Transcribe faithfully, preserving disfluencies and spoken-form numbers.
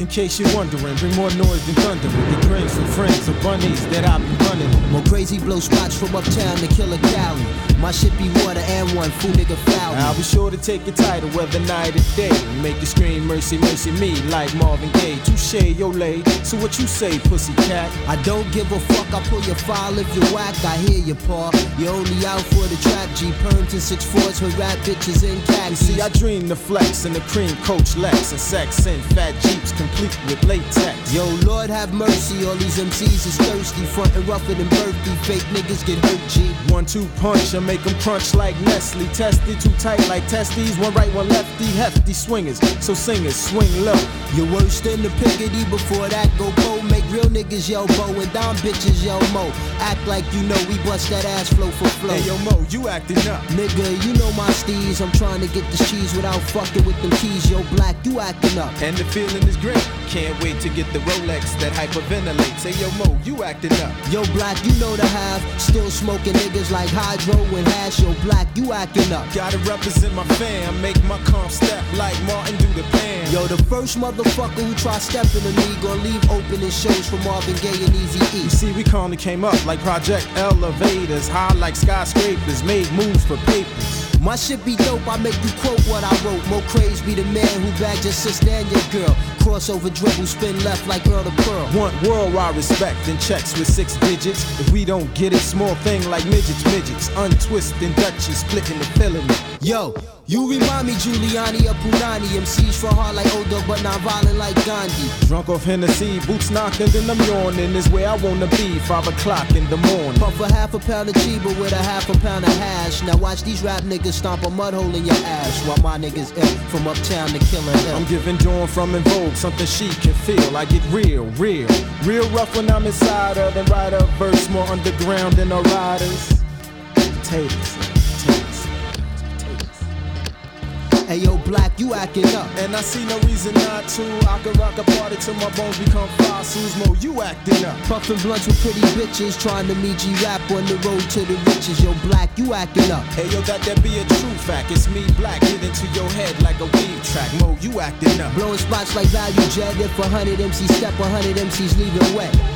In case you're wondering, bring more noise than thunder. Get brains from friends or bunnies that I've been running. More crazy blow spots from uptown to Killer Cali. My shit be water and one fool nigga foul. I'll be sure to take your title whether night or day. Make you scream mercy, mercy me like Marvin Gaye. Touche, yo lay. So what you say, pussy cat? I don't give a fuck, I pull your file if you whack. I hear you, paw. You're only out for the trap G. Perms and six fours with rap bitches in khakis. See, I dream the flex and the cream coach Lex and sex and fat jeeps complete with latex. Yo, Lord have mercy, all these M Cs is thirsty. Frontin' rougher than birthday, fake niggas get hurt, G. One, two punch, I make them crunch like Nestle. Testy, too tight like testes. One right, one lefty, hefty swingers. So singers, swing low. You're worse than the Piggity, before that go go. Make real niggas yell bo and down bitches yell mo. Act like you know we bust that ass flow for flow. Hey yo Mo, you acting up. Nigga, you know my steez. I'm trying to get this cheese without fucking with them keys. Yo Black, you acting up. And the feeling is great. Can't wait to get the Rolex that hyperventilates. Say yo Mo, you acting up. Yo Black, you know the have. Still smoking niggas like Hydro and Hash. Yo Black, you acting up. Gotta represent my fam. Make my comp step like Martin do the pan. Yo, the first motherfucker who try stepping to me gon' leave opening shows for Marvin Gaye and Eazy-E. You see, we calmly came up like Project Elevators. High like skyscrapers. Made moves for papers. My shit be dope, I make you quote what I wrote. Mo Craze be the man who bagged your sister and your girl. Crossover dribble, spin left like Earl to Pearl. Want worldwide respect and checks with six digits. If we don't get it, small thing like midgets, midgets. Untwist and Dutchy, splitting the filament. Yo, you remind me Giuliani of Punani. M Cs for hard like O-Dog, but not violent like Gandhi. Drunk off Hennessy, boots knocking, then I'm yawning. Is where I wanna be, five o'clock in the morning. Puff a half a pound of Chiba with a half a pound of hash. Now watch these rap niggas stomp a mud hole in your ass. While my niggas ill, from uptown to Killer Hill. I'm giving Dawn from In Vogue something she can feel. I get real, real, real rough when I'm inside her. Then write a verse more underground than our riders. Potatoes. Hey yo Black, you acting up. And I see no reason not to. I can rock a party till my bones become fossils. Mo, you acting up. Puffin' blunts with pretty bitches, trying to meet G-Rap on the road to the riches. Yo Black, you acting up. Hey yo, that that be a true fact. It's me Black, get into your head like a weed track. Mo, you acting up. Blowing spots like Value Jet. If a hundred M Cs step, a hundred M Cs leave it wet.